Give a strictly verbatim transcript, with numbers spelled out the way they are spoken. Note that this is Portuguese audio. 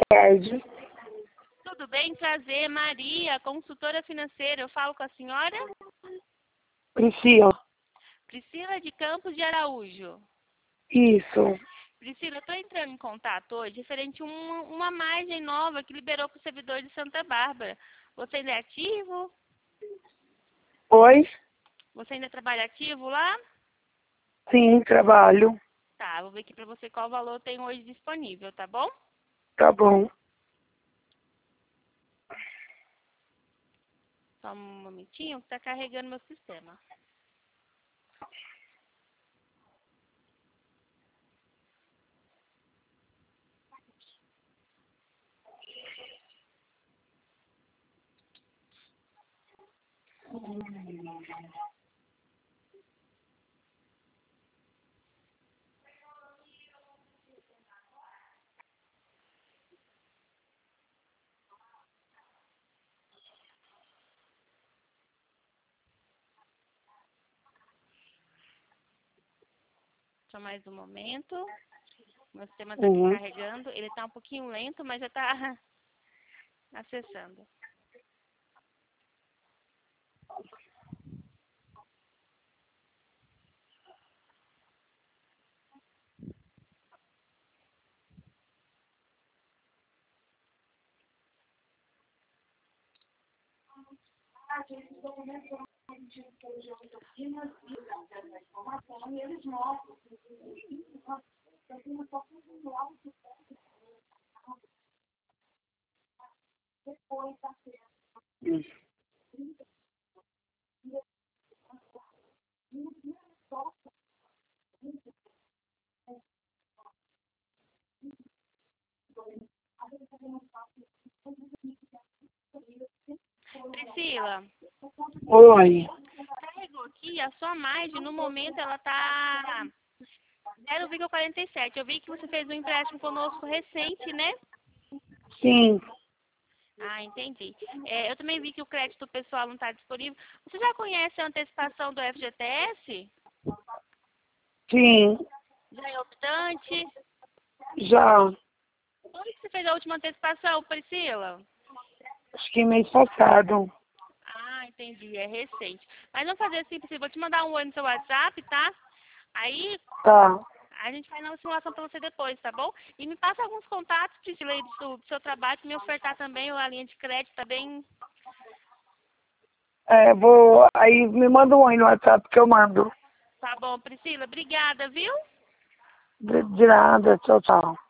tarde. Tudo bem? Prazer, Maria, consultora financeira. Eu falo com a senhora? Priscila. Priscila de Campos de Araújo. Isso. Priscila, eu estou entrando em contato hoje referente a uma, uma margem nova que liberou para o servidor de Santa Bárbara. Você ainda é ativo? Oi? Você ainda trabalha ativo lá? Sim, trabalho. Tá, vou ver aqui para você qual valor tem hoje disponível, tá bom? Tá bom. Só um momentinho que está carregando meu sistema. Só mais um momento. Meu sistema está aqui Uhum. carregando. Ele está um pouquinho lento, mas já está acessando. Hum. Priscila, Oi. carregou aqui, a sua margem, no momento, ela está zero vírgula quarenta e sete. Eu vi que você fez um empréstimo conosco recente, né? Sim. Ah, entendi. É, eu também vi que o crédito pessoal não está disponível. Você já conhece a antecipação do F G T S? Sim. Já é optante? Já. Quando que você fez a última antecipação, Priscila? Acho que mês passado. Ah, entendi, é recente. Mas vamos fazer assim, Priscila, vou te mandar um oi no seu WhatsApp, tá? Aí Tá. a gente faz uma simulação para você depois, tá bom? E me passa alguns contatos, Priscila, aí do seu, do seu trabalho, para me ofertar também a linha de crédito, tá bem? É, vou. Aí me manda um oi no WhatsApp que eu mando. Tá bom, Priscila, obrigada, viu? De, de nada. Tchau, tchau.